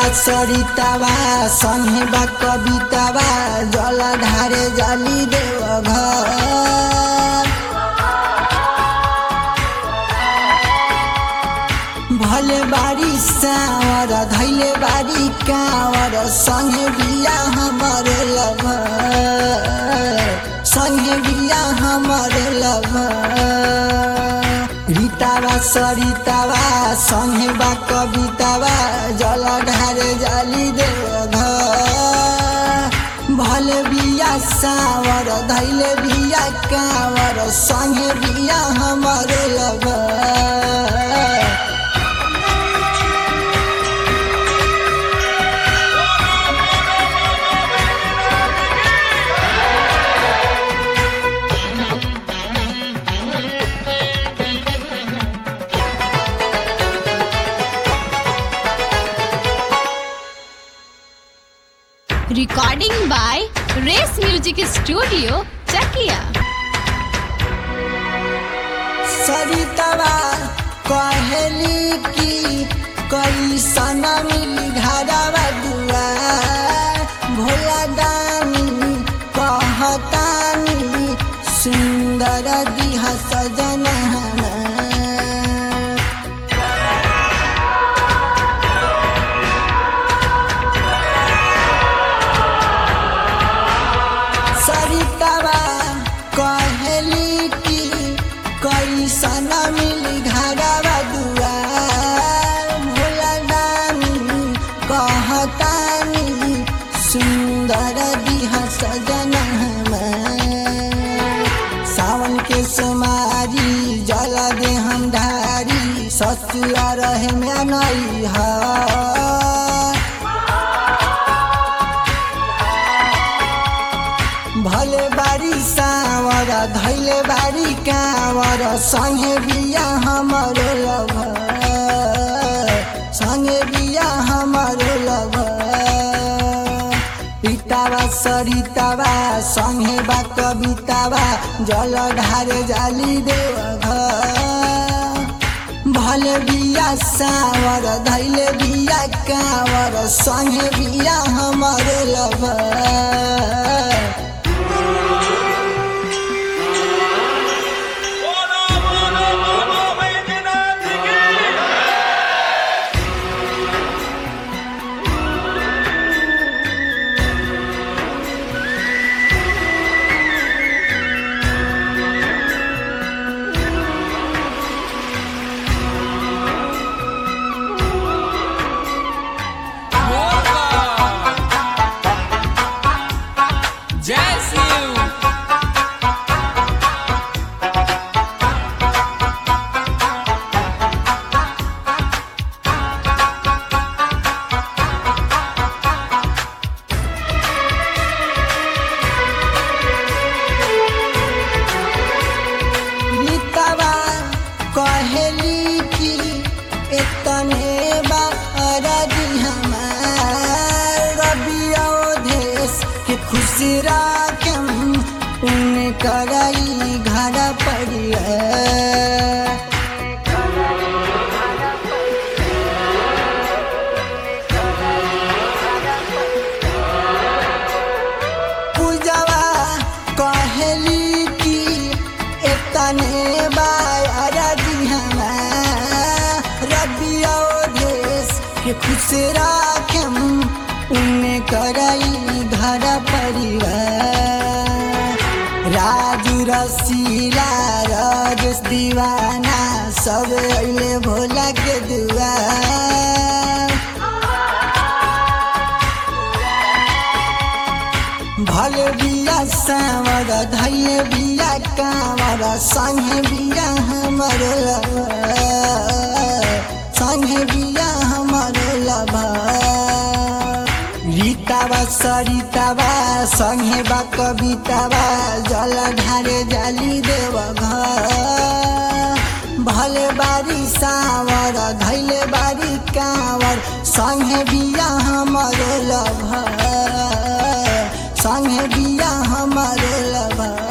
सरितावा संगे बा कवितावा जल ढारे जाली देव घर भले बारी सावर धैले बारी कावर संगे बिया हमर लभर संगे बिया हमर लभर रीतावा सरितावा संगे बा कवितावा जल ढारे जाली देव घर भले बिया सावर धैले बिया कावर संगे बिया हमर lover Recording by Race Music Studio, Chakia. सरितावा कहली की कैसन मिली घरवा दुआर भोला दानी कहतानी सुंदर दिहा सजना सरितावा कहली की कैसन मिली घरवा दुआर भोला दानी कहतानी सुंदर दिहा सजना सावन के समारी जल दे हम ढारी ससुरा रहे में नहीं है भले बारी सावर धैले बारी कावर संगे बिया हमर लभर संगे बिया हमर लभर रीतावा सरितावा संगे बा कवितावा जल ढारे जाली देव घर भले बिया सावर धैले बिया कावर संगे बिया हमर लभर कहली की इतने बारदी हमार रबिया देश के खुश राखम उन कराई घर पर पूजवा कहली की इतने बारदी हमार रबिया देश के खुश राखम उन्हें कराई घर परिवार राजू रसीला राजेश दीवाना सब अइले भोला के दुआर भले बिया सावर धैले बिया कावर संगे बिया हमर लभर संगे बिया हमर लभर रीतावा सरितावा संगे बा कवितावा जल ढारे जाली देव घर भले बारी सावर धैले बारी कावर संगे बिया हमर लभर संगे बिया हमर लभर।